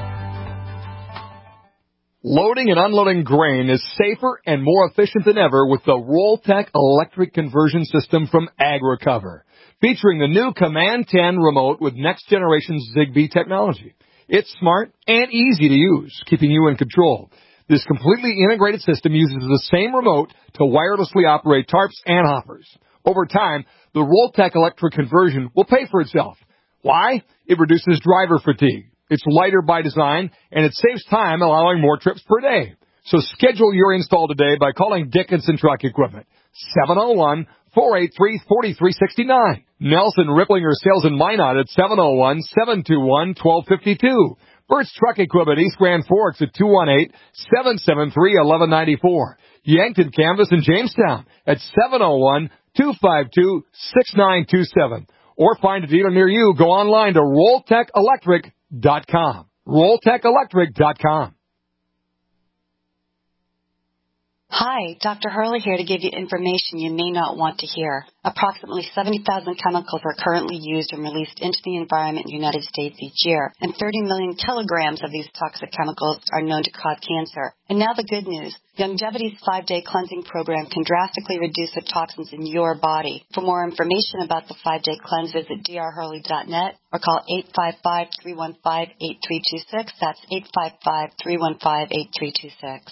Loading and unloading grain is safer and more efficient than ever with the Rolltech electric conversion system from AgRecover, featuring the new Command ten remote with next-generation Zigbee technology. It's smart and easy to use, keeping you in control. This completely integrated system uses the same remote to wirelessly operate tarps and hoppers. Over time, the Rolltech electric conversion will pay for itself. Why? It reduces driver fatigue. It's lighter by design, and it saves time, allowing more trips per day. So schedule your install today by calling Dickinson Truck Equipment, seven oh one, four eight three, four three six nine. Nelson Ripplinger Sales in Minot at seven oh one, seven two one, one two five two. Burt's Truck Equipment, East Grand Forks at two one eight, seven seven three, one one nine four. Yankton Canvas in Jamestown at seven oh one, two five two, six nine two seven. Or find a dealer near you. Go online to rolltech electric dot com. rolltech electric dot com. Hi, Doctor Hurley here to give you information you may not want to hear. Approximately seventy thousand chemicals are currently used and released into the environment in the United States each year, and thirty million kilograms of these toxic chemicals are known to cause cancer. And now the good news. Youngevity's five-day cleansing program can drastically reduce the toxins in your body. For more information about the five-day cleanse, visit d r hurley dot net or call eight five five, three one five, eight three two six. That's eight five five, three one five, eight three two six.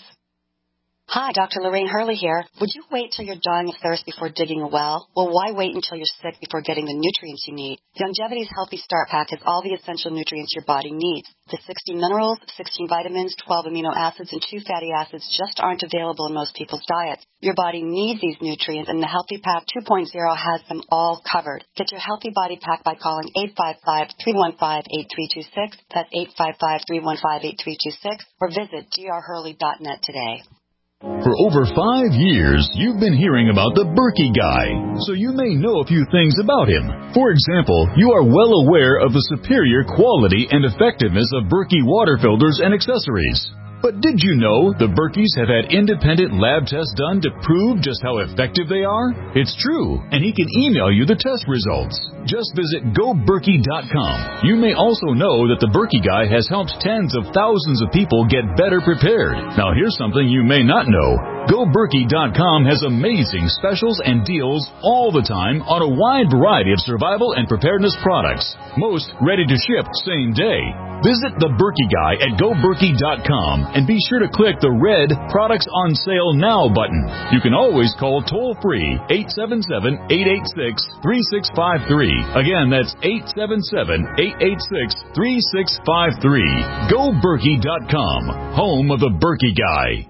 Hi, Doctor Lorraine Hurley here. Would you wait till you're dying of thirst before digging a well? Well, why wait until you're sick before getting the nutrients you need? Youngevity's Healthy Start Pack has all the essential nutrients your body needs. The sixty minerals, sixteen vitamins, twelve amino acids, and two fatty acids just aren't available in most people's diets. Your body needs these nutrients, and the Healthy Pack two point oh has them all covered. Get your Healthy Body Pack by calling eight five five, three one five, eight three two six. That's eight five five, three one five, eight three two six. Or visit d r hurley dot net today. For over five years, you've been hearing about the Berkey Guy, so you may know a few things about him. For example, you are well aware of the superior quality and effectiveness of Berkey water filters and accessories. But did you know the Berkeys have had independent lab tests done to prove just how effective they are? It's true, and he can email you the test results. Just visit go berkey dot com. You may also know that the Berkey Guy has helped tens of thousands of people get better prepared. Now here's something you may not know. go berkey dot com has amazing specials and deals all the time on a wide variety of survival and preparedness products. Most ready to ship same day. Visit the Berkey Guy at go berkey dot com and be sure to click the red Products on Sale Now button. You can always call toll-free eight seven seven, eight eight six, three six five three. Again, that's eight seven seven, eight eight six, three six five three. go berkey dot com, home of the Berkey Guy.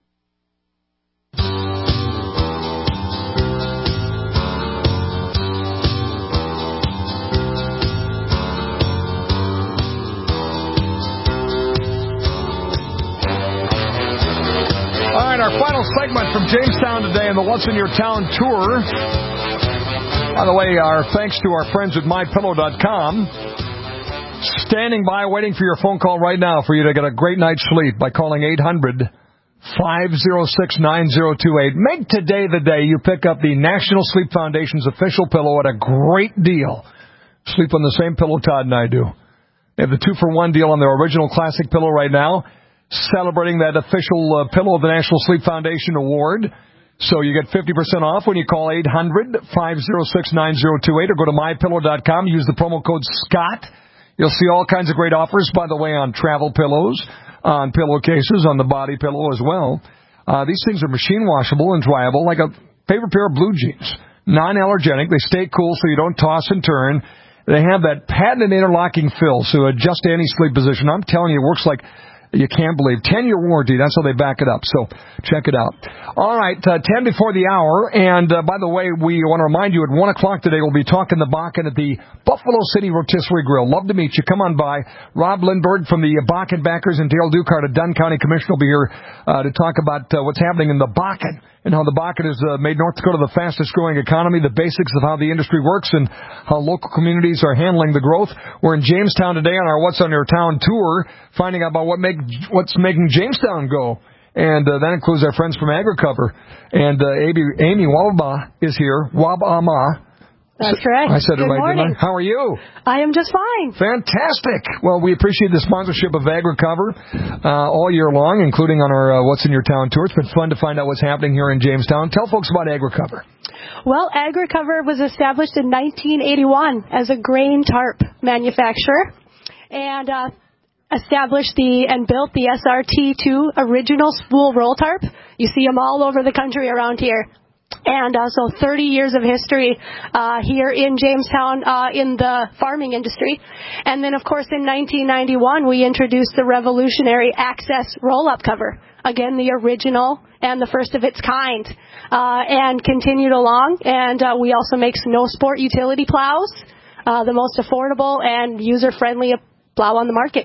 All right, our final segment from Jamestown today in the What's in Your Town tour. By the way, our thanks to our friends at my pillow dot com Standing by, waiting for your phone call right now for you to get a great night's sleep by calling eight hundred, five oh six, nine oh two eight. Make today the day you pick up the National Sleep Foundation's official pillow at a great deal. Sleep on the same pillow Todd and I do. They have the two-for-one deal on their original classic pillow right now, celebrating that official uh, Pillow of the National Sleep Foundation award. So you get fifty percent off when you call eight hundred, five oh six, nine oh two eight or go to my pillow dot com. Use the promo code SCOTT. You'll see all kinds of great offers, by the way, on travel pillows, on pillowcases, on the body pillow as well. Uh, these things are machine washable and dryable like a favorite pair of blue jeans. Non-allergenic. They stay cool so you don't toss and turn. They have that patented interlocking fill, so adjust to any sleep position. I'm telling you, it works like you can't believe. ten-year warranty. That's how they back it up. So check it out. All right, uh, ten before the hour. And, uh, by the way, we want to remind you at one o'clock today we'll be talking the Bakken at the Buffalo City Rotisserie Grill. Love to meet you. Come on by. Rob Lindbergh from the Bakken Backers and Dale Ducard, a Dunn County Commissioner, will be here uh, to talk about uh, what's happening in the Bakken and how the Bakken has uh, made North Dakota the fastest-growing economy, the basics of how the industry works, and how local communities are handling the growth. We're in Jamestown today on our What's on Your Town tour, finding out about what make, what's making Jamestown go. And uh, that includes our friends from AgriCover. And uh, Amy, Amy Wabama is here. Wabama. That's correct. I said Good it right, morning. didn't I? How are you? I am just fine. Fantastic. Well, we appreciate the sponsorship of AgriCover uh, all year long, including on our uh, What's in Your Town tour. It's been fun to find out what's happening here in Jamestown. Tell folks about AgriCover. Well, AgriCover was established in nineteen eighty-one as a grain tarp manufacturer and uh, established the and built the S R T two original spool roll tarp. You see them all over the country around here. And uh, so thirty years of history uh, here in Jamestown uh, in the farming industry. And then, of course, in nineteen ninety-one, we introduced the revolutionary Access roll-up cover. Again, the original and the first of its kind. Uh, and continued along. And uh, we also make snow sport utility plows, uh, the most affordable and user-friendly plow on the market.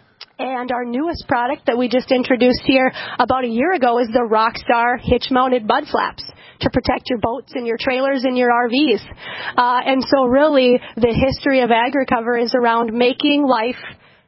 And our newest product that we just introduced here about a year ago is the Rockstar hitch-mounted mud flaps to protect your boats and your trailers and your R Vs. Uh, and so really the history of AgriCover is around making life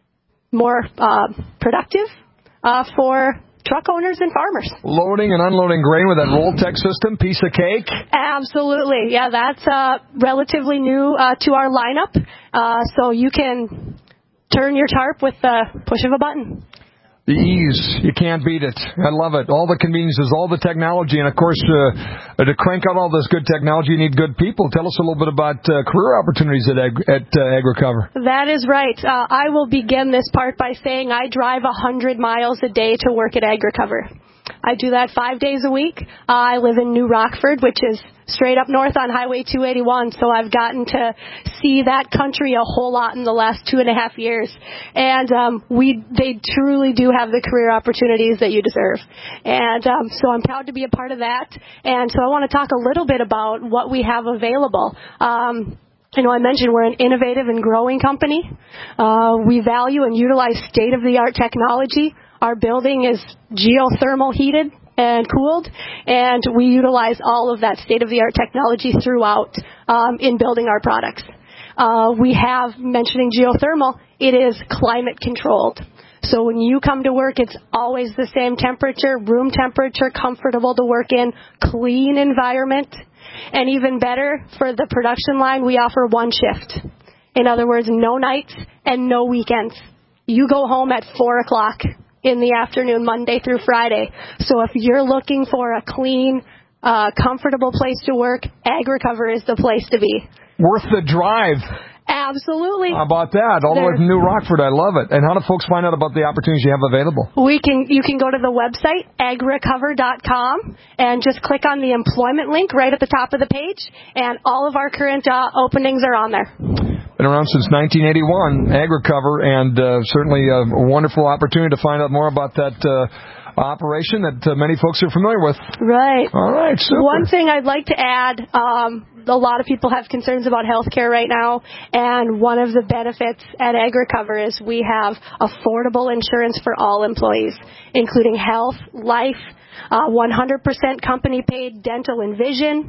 more uh, productive uh, for truck owners and farmers. Loading and unloading grain with that Rolltech system, piece of cake? Absolutely. Yeah, that's uh, relatively new uh, to our lineup. Uh, so you can turn your tarp with the push of a button. The ease, you can't beat it. I love it. All the conveniences, all the technology, and of course, uh, to crank out all this good technology, you need good people. Tell us a little bit about uh, career opportunities at, Ag- at uh, AgriCover. That is right. Uh, I will begin this part by saying I drive one hundred miles a day to work at AgriCover. I do that five days a week. Uh, I live in New Rockford, which is straight up north on Highway two eighty-one, so I've gotten to see that country a whole lot in the last two and a half years. And um, we, they truly do have the career opportunities that you deserve. And um, so I'm proud to be a part of that. And so I want to talk a little bit about what we have available. Um, I know I mentioned we're an innovative and growing company. Uh, we value and utilize state-of-the-art technology. Our building is geothermal heated and cooled, and we utilize all of that state-of-the-art technology throughout um, in building our products. Uh, we have, mentioning geothermal, it is climate controlled. So when you come to work, it's always the same temperature, room temperature, comfortable to work in, clean environment. And even better, for the production line, we offer one shift. In other words, no nights and no weekends. You go home at four o'clock in the afternoon, Monday through Friday. So if you're looking for a clean, uh, comfortable place to work, AgriCover is the place to be. Worth the drive. Absolutely. How about that? All the way from New Rockford. I love it. And how do folks find out about the opportunities you have available? We can. You can go to the website, agricover dot com, and just click on the employment link right at the top of the page, and all of our current uh, openings are on there. Been around since nineteen eighty-one, AgriCover, and uh, certainly a wonderful opportunity to find out more about that uh, operation that uh, many folks are familiar with. Right. All right, super. One thing I'd like to add, um, a lot of people have concerns about health care right now, and one of the benefits at AgriCover is we have affordable insurance for all employees, including health, life, uh, one hundred percent company-paid dental and vision,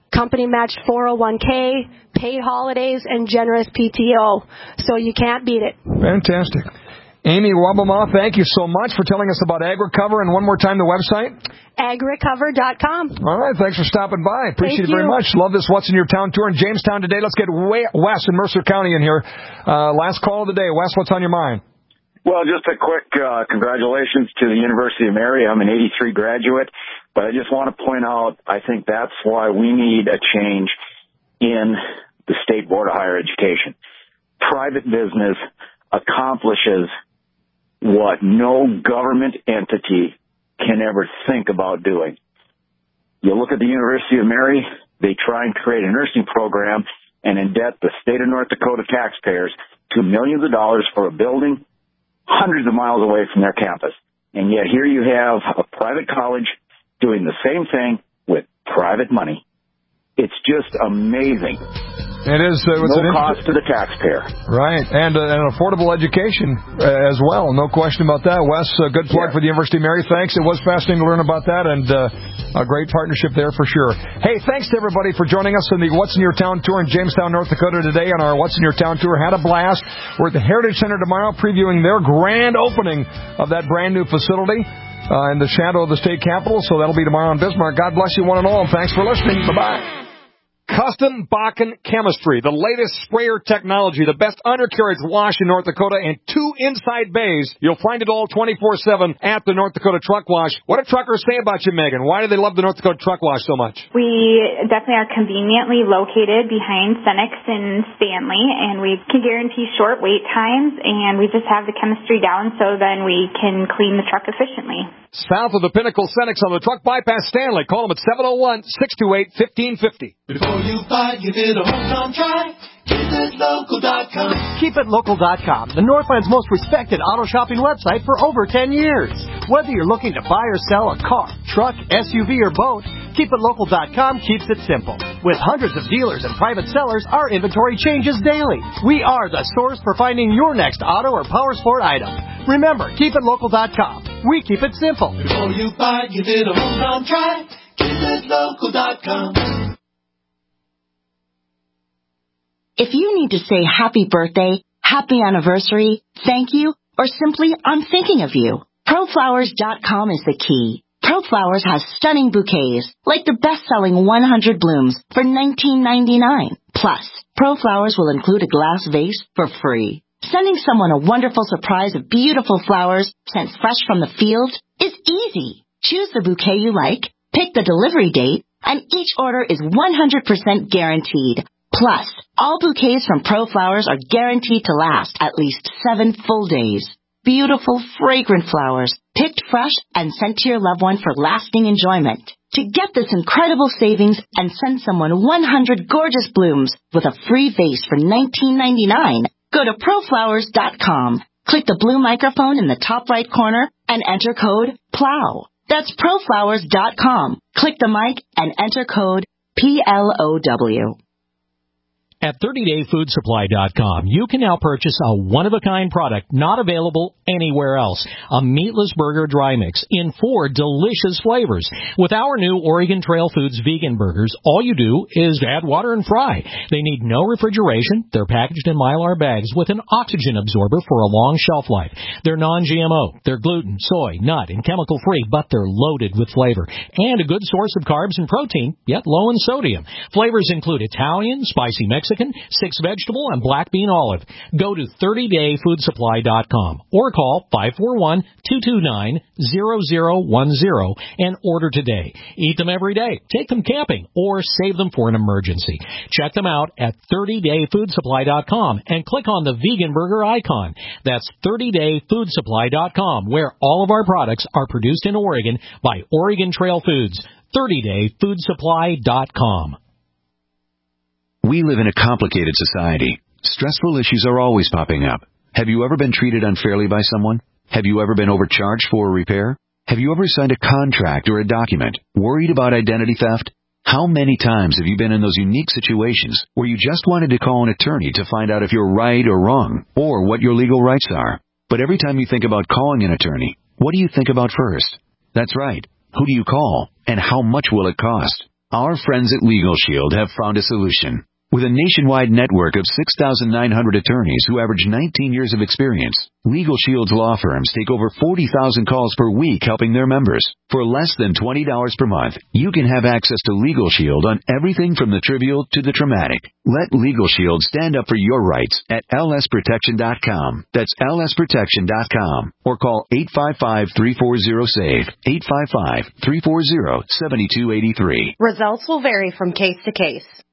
company matched four oh one k, paid holidays, and generous P T O. So you can't beat it. Fantastic. Amy Wabama, thank you so much for telling us about AgriCover. And one more time, the website? agricover dot com. All right, thanks for stopping by. Appreciate Thank it very you. much. Love this What's in Your Town tour in Jamestown today. Let's get way Wes in Mercer County in here. Uh, last call of the day. Wes, what's on your mind? Well, just a quick uh, congratulations to the University of Mary. I'm an eighty-three graduate, but I just want to point out, I think that's why we need a change in the State Board of Higher Education. Private business accomplishes what no government entity can ever think about doing. You look at the University of Mary, they try and create a nursing program and indebt the state of North Dakota taxpayers to millions of dollars for a building hundreds of miles away from their campus. And yet here you have a private college doing the same thing with private money. It's just amazing. It is. Uh, it's no an cost to the taxpayer. Right, and uh, an affordable education uh, as well. No question about that. Wes, uh, good plug yeah. for the University of Mary. Thanks. It was fascinating to learn about that, and uh, a great partnership there for sure. Hey, thanks to everybody for joining us on the What's in Your Town tour in Jamestown, North Dakota today. On our What's in Your Town tour, had a blast. We're at the Heritage Center tomorrow, previewing their grand opening of that brand new facility uh, in the shadow of the state capitol. So that'll be tomorrow in Bismarck. God bless you, one and all. Thanks for listening. Bye bye. Custom Bakken Chemistry, the latest sprayer technology, the best undercarriage wash in North Dakota, and two inside bays. You'll find it all twenty-four seven at the North Dakota Truck Wash. What do truckers say about you, Megan? Why do they love the North Dakota Truck Wash so much? We definitely are conveniently located behind Cenex and Stanley, and we can guarantee short wait times, and we just have the chemistry down so then we can clean the truck efficiently. South of the Pinnacle Cenex on the truck bypass Stanley. Call them at seven oh one, six two eight, one five five zero. Before you buy, give it a home try. Keep it local dot com. Keep it local dot com, the Northland's most respected auto shopping website for over ten years. Whether you're looking to buy or sell a car, truck, S U V, or boat, Keep It Local dot com keeps it simple. With hundreds of dealers and private sellers, our inventory changes daily. We are the source for finding your next auto or power sport item. Remember, Keep It Local dot com. We keep it simple. Before you buy, give it a home run try. Keep It Local dot com. If you need to say happy birthday, happy anniversary, thank you, or simply I'm thinking of you, Pro Flowers dot com is the key. ProFlowers has stunning bouquets, like the best-selling one hundred blooms for nineteen ninety-nine. Plus, ProFlowers will include a glass vase for free. Sending someone a wonderful surprise of beautiful flowers sent fresh from the field is easy. Choose the bouquet you like, pick the delivery date, and each order is one hundred percent guaranteed. Plus, all bouquets from ProFlowers are guaranteed to last at least seven full days. Beautiful, fragrant flowers, picked fresh and sent to your loved one for lasting enjoyment. To get this incredible savings and send someone one hundred gorgeous blooms with a free vase for nineteen ninety-nine, go to Pro Flowers dot com. Click the blue microphone in the top right corner and enter code PLOW. That's Pro Flowers dot com. Click the mic and enter code P L O W. At thirty day food supply dot com, you can now purchase a one-of-a-kind product not available anywhere else. A meatless burger dry mix in four delicious flavors. With our new Oregon Trail Foods vegan burgers, all you do is add water and fry. They need no refrigeration. They're packaged in Mylar bags with an oxygen absorber for a long shelf life. They're non G M O. They're gluten, soy, nut, and chemical-free, but they're loaded with flavor. And a good source of carbs and protein, yet low in sodium. Flavors include Italian, spicy Mexican, Mexican, six vegetable, and black bean olive. Go to thirty day food supply dot com or call five four one, two two nine, zero zero one zero and order today. Eat them every day, take them camping, or save them for an emergency. Check them out at thirty day food supply dot com and click on the vegan burger icon. That's thirty day food supply dot com, where all of our products are produced in Oregon by Oregon Trail Foods. thirty day food supply dot com. We live in a complicated society. Stressful issues are always popping up. Have you ever been treated unfairly by someone? Have you ever been overcharged for a repair? Have you ever signed a contract or a document worried about identity theft? How many times have you been in those unique situations where you just wanted to call an attorney to find out if you're right or wrong, or what your legal rights are? But every time you think about calling an attorney, what do you think about first? That's right. Who do you call, and how much will it cost? Our friends at Legal Shield have found a solution. With a nationwide network of six thousand nine hundred attorneys who average nineteen years of experience, Legal Shield's law firms take over forty thousand calls per week helping their members. For less than twenty dollars per month, you can have access to Legal Shield on everything from the trivial to the traumatic. Let Legal Shield stand up for your rights at L S protection dot com. That's L S protection dot com. Or call eight five five, three four zero, S A V E, eight five five, three four zero, seven two eight three. Results will vary from case to case.